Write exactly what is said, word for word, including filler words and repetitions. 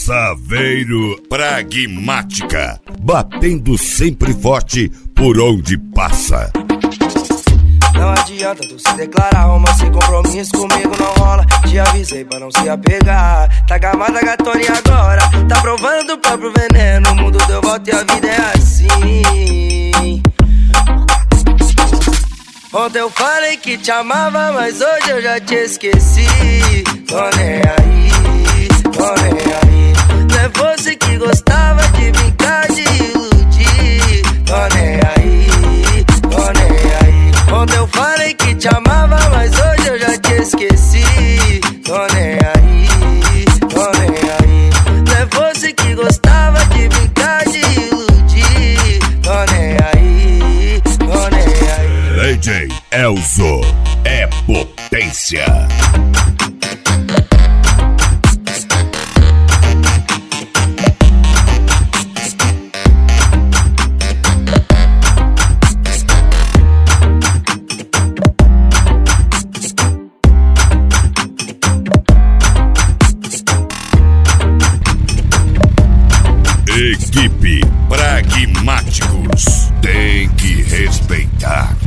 Saveiro Pragmática, batendo sempre forte por onde passa. Não adianta tu se declarar, romance sem compromisso comigo não rola. Te avisei pra não se apegar. Tá gamada gatona e agora tá provando do próprio veneno. O mundo deu volta e a vida é assim. Ontem eu falei que te amava, mas hoje eu já te esqueci. Tô nem aí, tô nem aí. Não é você que gostava de brincar, de iludir. Tô nem aí, tô nem aí. Ontem eu falei que te amava, mas hoje eu já te esqueci. Tô nem aí, tô nem aí. Não é você que gostava de brincar, de iludir. Tô nem aí, tô nem aí. D J Elzo é potência. Equipe Pragmáticos tem que respeitar.